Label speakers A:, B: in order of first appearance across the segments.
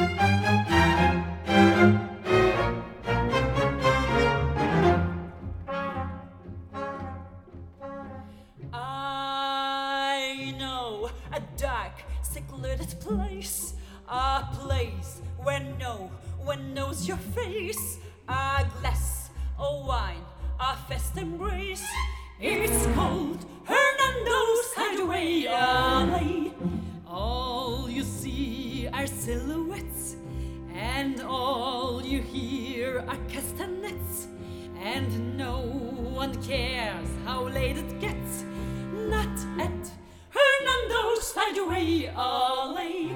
A: I know a dark, secluded place, a place where no one knows your face, a glass of wine, a fast embrace. It's called Hernando's Hideaway Alley. All you see are silhouettes, and all you hear are castanets, and no one cares how late it gets. Not at Hernando's Hideaway Alley.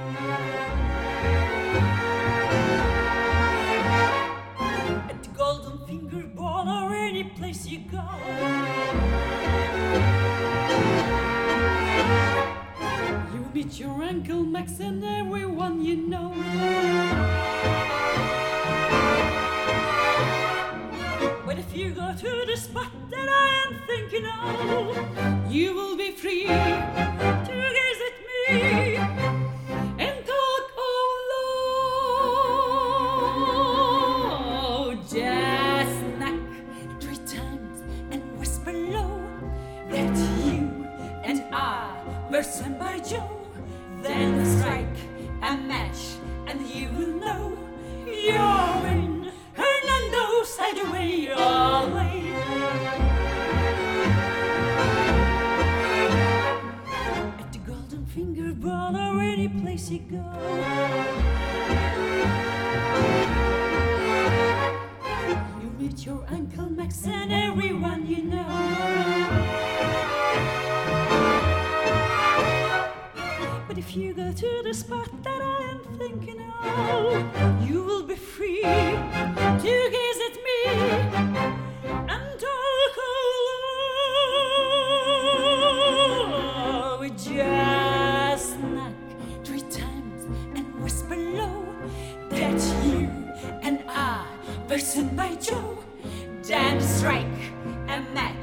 A: At the Golden Finger Ball or any place you go, you meet your Uncle Max and everyone you know. But if you go to the spot that I am thinking of, you will be free to gaze at me and talk low. Just knock 3 times and whisper low that you and I were sent by Joe. Then strike a match and you will know you're in Hernando's Hideaway Alley. At the Golden Finger Ball or any place you go, you meet your Uncle Max and everyone you know. But if you go to the spot that I am thinking of, you will be free to gaze at me and talk low. Just knock 3 times and whisper low that you and I were sent by Joe. Then strike a match